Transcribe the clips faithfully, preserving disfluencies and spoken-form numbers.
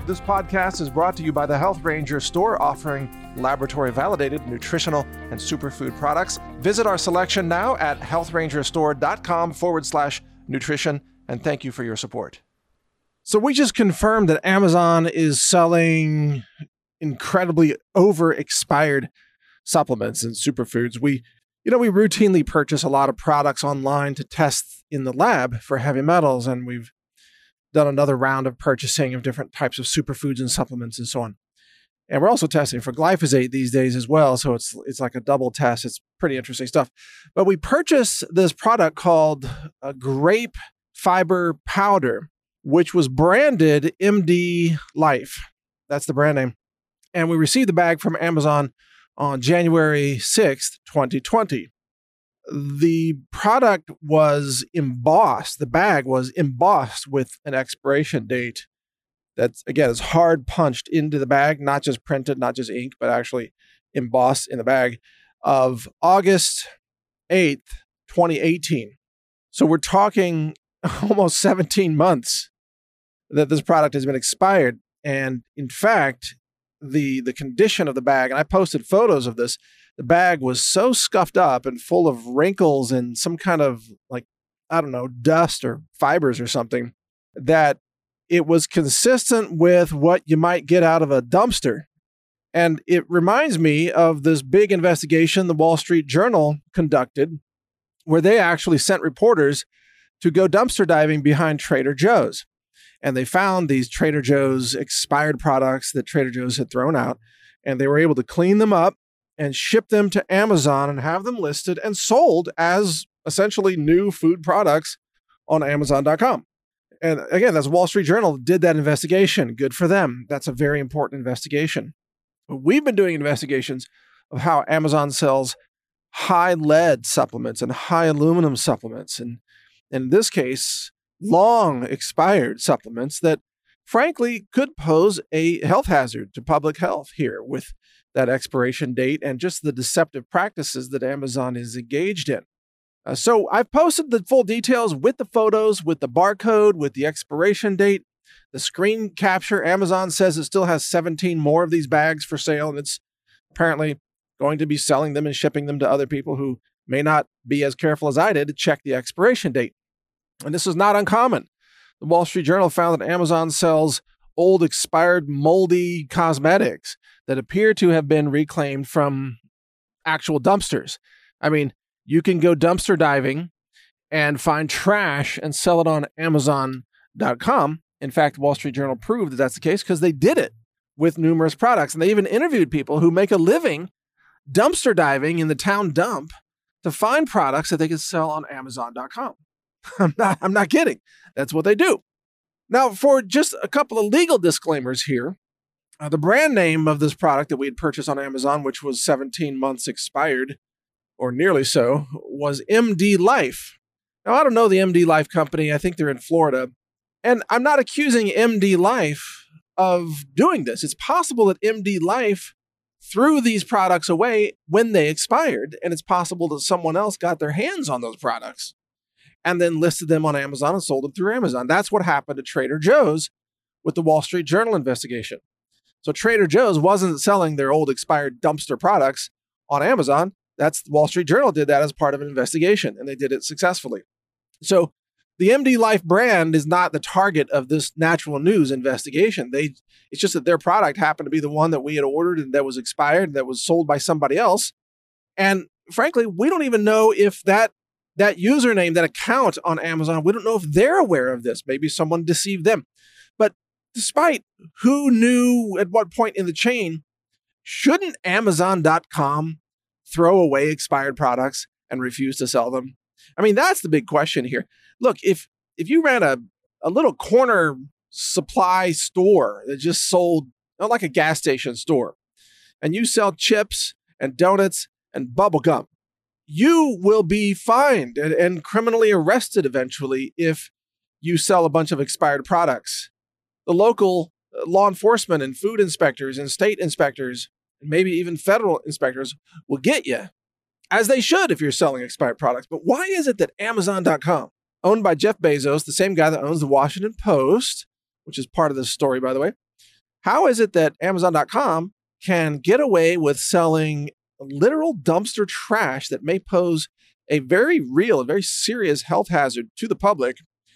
This podcast is brought to you by the Health Ranger store, offering laboratory-validated nutritional and superfood products. Visit our selection now at healthrangerstore.com forward slash nutrition, and thank you for your support. So we just confirmed that Amazon is selling incredibly over-expired supplements and superfoods. We, you know, we routinely purchase a lot of products online to test in the lab for heavy metals, and we've done another round of purchasing of different types of superfoods and supplements and so on. And we're also testing for glyphosate these days as well, so it's it's like a double test. It's pretty interesting stuff. But we purchased this product called a grape fiber powder, which was branded M D Life. That's the brand name. And we received the bag from Amazon on January sixth, twenty twenty. The product was embossed, the bag was embossed with an expiration date that's, again, is hard punched into the bag, not just printed, not just ink, but actually embossed in the bag, of August eighth, twenty eighteen. So we're talking almost seventeen months that this product has been expired. And in fact, the the condition of the bag, and I posted photos of this, the bag was so scuffed up and full of wrinkles and some kind of, like, I don't know, dust or fibers or something, that it was consistent with what you might get out of a dumpster. And it reminds me of this big investigation the Wall Street Journal conducted, where they actually sent reporters to go dumpster diving behind Trader Joe's. And they found these Trader Joe's expired products that Trader Joe's had thrown out, and they were able to clean them up and ship them to Amazon and have them listed and sold as essentially new food products on Amazon dot com. And again, that's Wall Street Journal did that investigation. Good for them. That's a very important investigation. We've been doing investigations of how Amazon sells high lead supplements and high aluminum supplements. And in this case, long expired supplements that frankly could pose a health hazard to public health here with that expiration date and just the deceptive practices that Amazon is engaged in. Uh, so I've posted the full details with the photos, with the barcode, with the expiration date, the screen capture. Amazon says it still has seventeen more of these bags for sale, and it's apparently going to be selling them and shipping them to other people who may not be as careful as I did to check the expiration date. And this is not uncommon. The Wall Street Journal found that Amazon sells old, expired, moldy cosmetics that appear to have been reclaimed from actual dumpsters. I mean, you can go dumpster diving and find trash and sell it on Amazon dot com. In fact, Wall Street Journal proved that that's the case because they did it with numerous products. And they even interviewed people who make a living dumpster diving in the town dump to find products that they can sell on Amazon dot com. I'm not, I'm not kidding. That's what they do. Now, for just a couple of legal disclaimers here, uh, the brand name of this product that we had purchased on Amazon, which was seventeen months expired, or nearly so, was M D Life. Now, I don't know the M D Life company. I think they're in Florida. And I'm not accusing M D Life of doing this. It's possible that M D Life threw these products away when they expired, and it's possible that someone else got their hands on those products and then listed them on Amazon and sold them through Amazon. That's what happened to Trader Joe's with the Wall Street Journal investigation. So Trader Joe's wasn't selling their old expired dumpster products on Amazon. That's Wall Street Journal did that as part of an investigation, and they did it successfully. So the M D Life brand is not the target of this Natural News investigation. They, it's just that their product happened to be the one that we had ordered and that was expired, and that was sold by somebody else. And frankly, we don't even know if that that username, that account on Amazon, we don't know if they're aware of this. Maybe someone deceived them. But despite who knew at what point in the chain, shouldn't Amazon dot com throw away expired products and refuse to sell them? I mean, that's the big question here. Look, if if you ran a, a little corner supply store that just sold, not like a gas station store, and you sell chips and donuts and bubble gum, you will be fined and, and criminally arrested eventually if you sell a bunch of expired products. The local law enforcement and food inspectors and state inspectors, and maybe even federal inspectors, will get you, as they should if you're selling expired products. But why is it that Amazon dot com, owned by Jeff Bezos, the same guy that owns the Washington Post, which is part of this story, by the way, How is it that Amazon dot com can get away with selling literal dumpster trash that may pose a very real, a very serious health hazard to the public,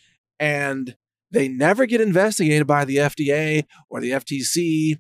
and they never get investigated by the F D A or the F T C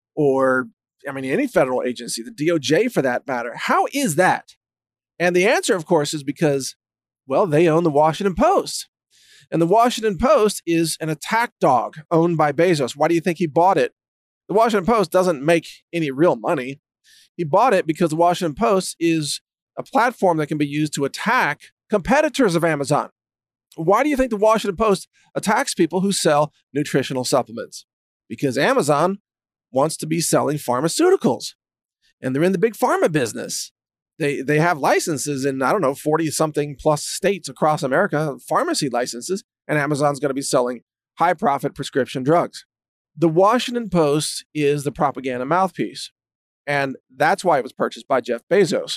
or, I mean, any federal agency, the D O J for that matter? How is that? And the answer, of course, is because, well, they own the Washington Post. And the Washington Post is an attack dog owned by Bezos. Why do you think he bought it? The Washington Post doesn't make any real money. He bought it because the Washington Post is a platform that can be used to attack competitors of Amazon. Why do you think the Washington Post attacks people who sell nutritional supplements? Because Amazon wants to be selling pharmaceuticals, and they're in the big pharma business. They they have licenses in, I don't know, forty-something plus states across America, pharmacy licenses, and Amazon's going to be selling high-profit prescription drugs. The Washington Post is the propaganda mouthpiece, and that's why it was purchased by Jeff Bezos,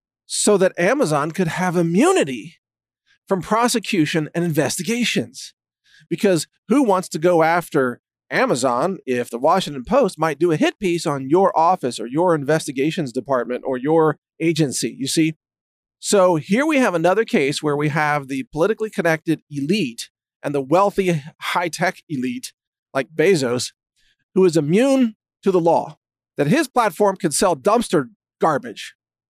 so that Amazon could have immunity from prosecution and investigations. Because who wants to go after Amazon if the Washington Post might do a hit piece on your office or your investigations department or your agency, you see? So here we have another case where we have the politically connected elite and the wealthy high-tech elite like Bezos, who is immune to the law, that his platform can sell dumpster garbage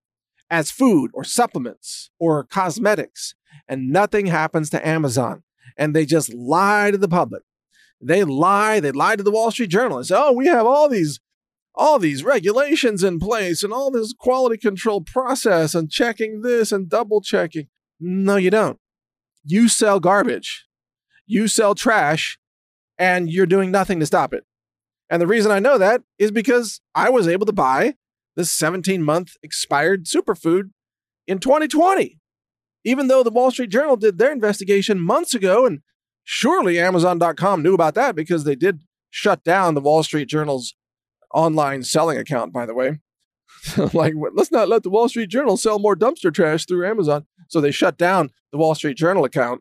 as food or supplements or cosmetics, and nothing happens to Amazon. And they just lie to the public. They lie. They lie to the Wall Street Journal and say, oh, we have all these, all these regulations in place and all this quality control process and checking this and double checking. No, you don't. You sell garbage. You sell trash, and you're doing nothing to stop it. And the reason I know that is because I was able to buy this seventeen-month expired superfood in twenty twenty. Even though the Wall Street Journal did their investigation months ago, and surely Amazon dot com knew about that because they did shut down the Wall Street Journal's online selling account, by the way. Like, let's not let the Wall Street Journal sell more dumpster trash through Amazon. So they shut down the Wall Street Journal account.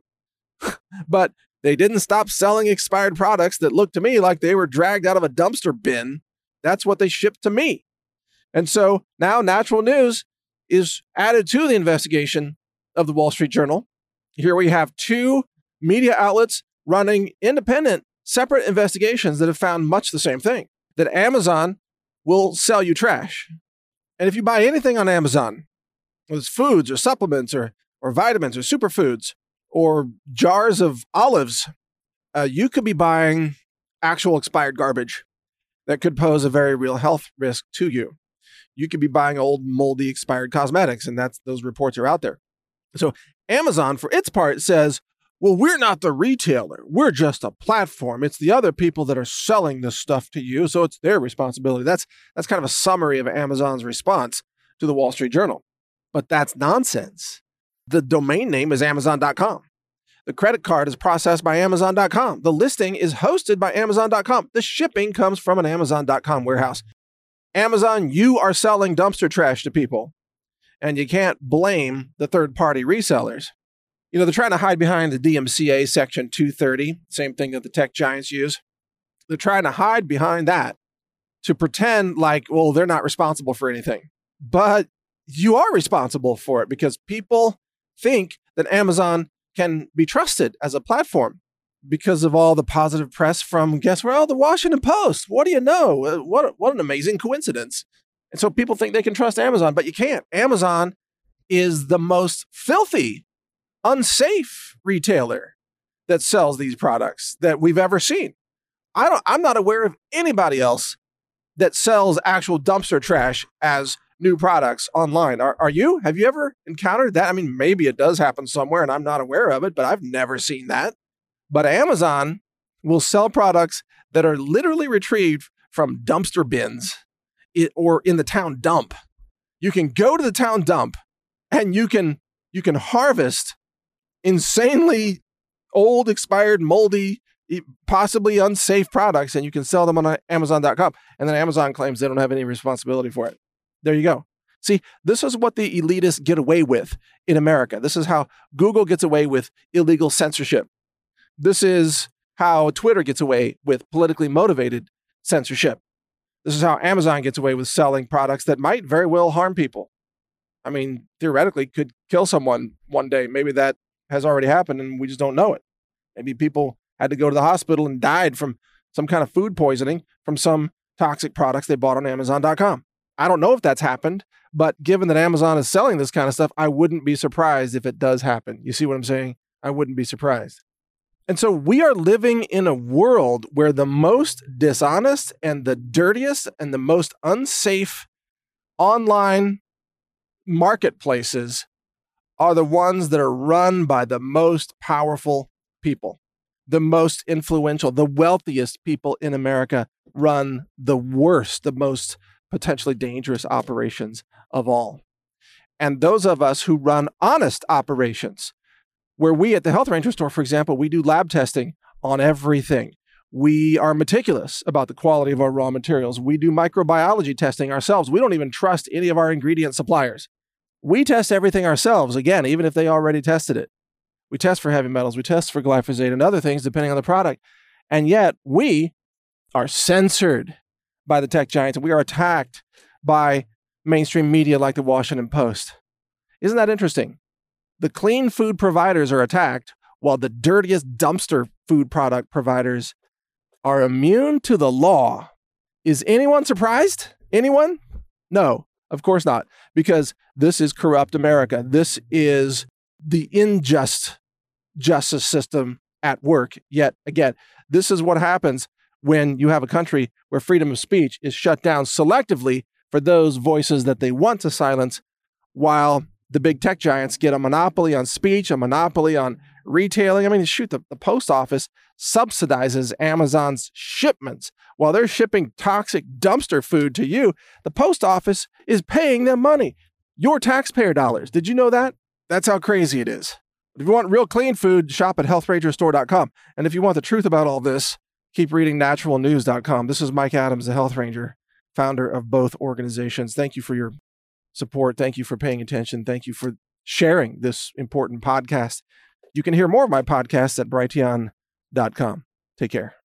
But they didn't stop selling expired products that looked to me like they were dragged out of a dumpster bin. That's what they shipped to me. And so now Natural News is added to the investigation of the Wall Street Journal. Here we have two media outlets running independent, separate investigations that have found much the same thing, that Amazon will sell you trash. And if you buy anything on Amazon, whether it's foods or supplements or, or vitamins or superfoods or jars of olives, uh, you could be buying actual expired garbage that could pose a very real health risk to you. You could be buying old, moldy, expired cosmetics, and that's those reports are out there. So Amazon, for its part, says, well, we're not the retailer. We're just a platform. It's the other people that are selling this stuff to you, so it's their responsibility. That's, that's kind of a summary of Amazon's response to the Wall Street Journal. But that's nonsense. The domain name is Amazon dot com. The credit card is processed by Amazon dot com. The listing is hosted by Amazon dot com. The shipping comes from an Amazon dot com warehouse. Amazon, you are selling dumpster trash to people, and you can't blame the third-party resellers. You know, they're trying to hide behind the D M C A Section two thirty, same thing that the tech giants use. They're trying to hide behind that to pretend like, well, they're not responsible for anything. But you are responsible for it because people think that Amazon can be trusted as a platform because of all the positive press from, guess where? Oh, the Washington Post. What do you know? What, what an amazing coincidence. And so people think they can trust Amazon, but you can't. Amazon is the most filthy, unsafe retailer that sells these products that we've ever seen. I don't, I'm not aware of anybody else that sells actual dumpster trash as new products online. Are, are you? Have you ever encountered that? I mean, maybe it does happen somewhere and I'm not aware of it, but I've never seen that. But Amazon will sell products that are literally retrieved from dumpster bins it, or in the town dump. You can go to the town dump and you can you can harvest insanely old, expired, moldy, possibly unsafe products, and you can sell them on Amazon dot com. And then Amazon claims they don't have any responsibility for it. There you go. See, this is what the elitists get away with in America. This is how Google gets away with illegal censorship. This is how Twitter gets away with politically motivated censorship. This is how Amazon gets away with selling products that might very well harm people. I mean, theoretically, could kill someone one day. Maybe that has already happened and we just don't know it. Maybe people had to go to the hospital and died from some kind of food poisoning from some toxic products they bought on Amazon dot com. I don't know if that's happened, but given that Amazon is selling this kind of stuff, I wouldn't be surprised if it does happen. You see what I'm saying? I wouldn't be surprised. And so we are living in a world where the most dishonest and the dirtiest and the most unsafe online marketplaces are the ones that are run by the most powerful people, the most influential, the wealthiest people in America run the worst, the most potentially dangerous operations of all. And those of us who run honest operations, where we at the Health Ranger store, for example, we do lab testing on everything. We are meticulous about the quality of our raw materials. We do microbiology testing ourselves. We don't even trust any of our ingredient suppliers. We test everything ourselves, again, even if they already tested it. We test for heavy metals, we test for glyphosate and other things depending on the product. And yet we are censored by the tech giants. We are attacked by mainstream media like the Washington Post. Isn't that interesting? The clean food providers are attacked while the dirtiest dumpster food product providers are immune to the law. Is anyone surprised? Anyone? No, of course not, because this is corrupt America. This is the unjust justice system at work. Yet again, this is what happens when you have a country where freedom of speech is shut down selectively for those voices that they want to silence, while the big tech giants get a monopoly on speech, a monopoly on retailing. I mean, shoot, the, the post office subsidizes Amazon's shipments. While they're shipping toxic dumpster food to you, the post office is paying them money. Your taxpayer dollars. Did you know that? That's how crazy it is. If you want real clean food, shop at health ranger store dot com. And if you want the truth about all this, keep reading natural news dot com. This is Mike Adams, the Health Ranger, founder of both organizations. Thank you for your support. Thank you for paying attention. Thank you for sharing this important podcast. You can hear more of my podcasts at brighteon dot com. Take care.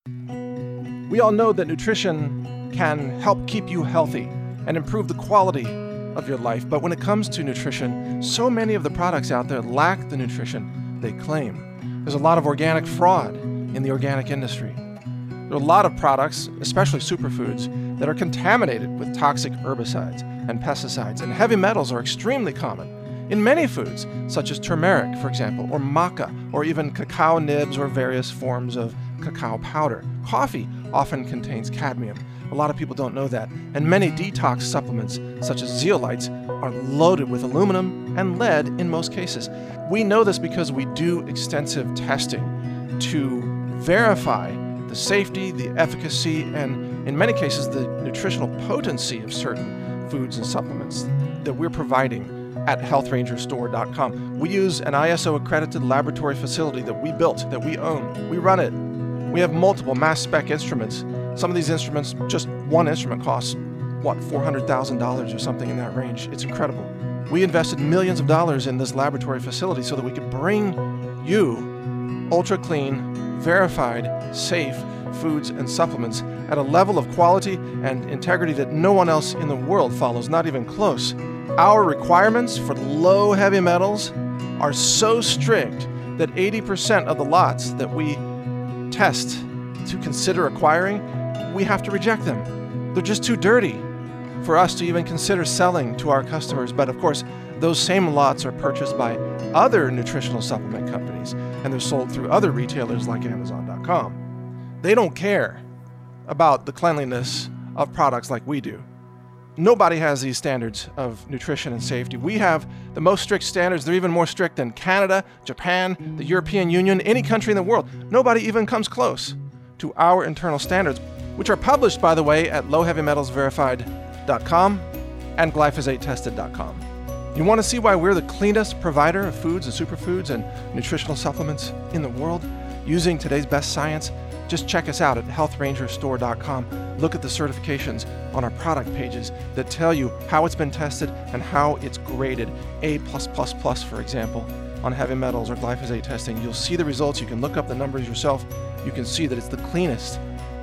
We all know that nutrition can help keep you healthy and improve the quality of your life. But when it comes to nutrition, so many of the products out there lack the nutrition they claim. There's a lot of organic fraud in the organic industry. There are a lot of products, especially superfoods, that are contaminated with toxic herbicides and pesticides, and heavy metals are extremely common in many foods, such as turmeric, for example, or maca, or even cacao nibs or various forms of cacao powder. Coffee often contains cadmium. A lot of people don't know that. And many detox supplements, such as zeolites, are loaded with aluminum and lead in most cases. We know this because we do extensive testing to verify the safety, the efficacy, and in many cases, the nutritional potency of certain foods and supplements that we're providing at health ranger store dot com. We use an I S O accredited laboratory facility that we built, that we own. We run it. We have multiple mass spec instruments. Some of these instruments, just one instrument costs, what, four hundred thousand dollars or something in that range. It's incredible. We invested millions of dollars in this laboratory facility so that we could bring you ultra clean, verified, safe foods and supplements at a level of quality and integrity that no one else in the world follows, not even close. Our requirements for low heavy metals are so strict that eighty percent of the lots that we test to consider acquiring, we have to reject them. They're just too dirty for us to even consider selling to our customers. But of course, those same lots are purchased by other nutritional supplement companies, and they're sold through other retailers like amazon dot com. They don't care about the cleanliness of products like we do. Nobody has these standards of nutrition and safety. We have the most strict standards. They're even more strict than Canada, Japan, the European Union, any country in the world. Nobody even comes close to our internal standards, which are published, by the way, at low heavy metals verified dot com and glyphosate tested dot com. You want to see why we're the cleanest provider of foods and superfoods and nutritional supplements in the world using today's best science? Just check us out at health ranger store dot com. Look at the certifications on our product pages that tell you how it's been tested and how it's graded. A plus plus plus, for example, on heavy metals or glyphosate testing. You'll see the results. You can look up the numbers yourself. You can see that it's the cleanest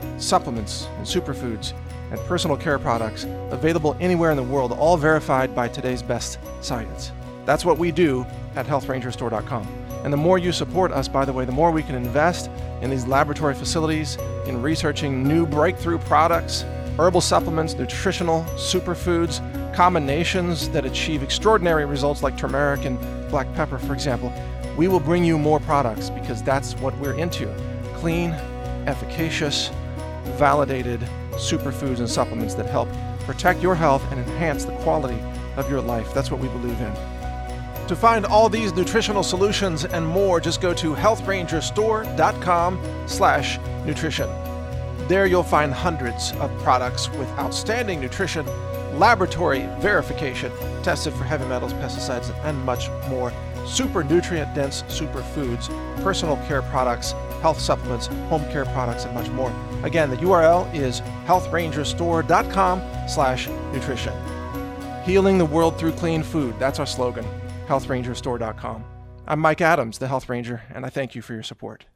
supplements and superfoods, and personal care products available anywhere in the world, all verified by today's best science. That's what we do at health ranger store dot com. And the more you support us, by the way, the more we can invest in these laboratory facilities, in researching new breakthrough products, herbal supplements, nutritional superfoods, combinations that achieve extraordinary results like turmeric and black pepper, for example. We will bring you more products because that's what we're into. Clean, efficacious, validated superfoods and supplements that help protect your health and enhance the quality of your life. That's what we believe in. To find all these nutritional solutions and more, just go to health ranger store dot com slash nutrition. There you'll find hundreds of products with outstanding nutrition, laboratory verification, tested for heavy metals, pesticides, and much more. Super nutrient-dense superfoods, personal care products, health supplements, home care products, and much more. Again, the U R L is health ranger store dot com slash nutrition. Healing the world through clean food. That's our slogan. health ranger store dot com. I'm Mike Adams, the Health Ranger, and I thank you for your support.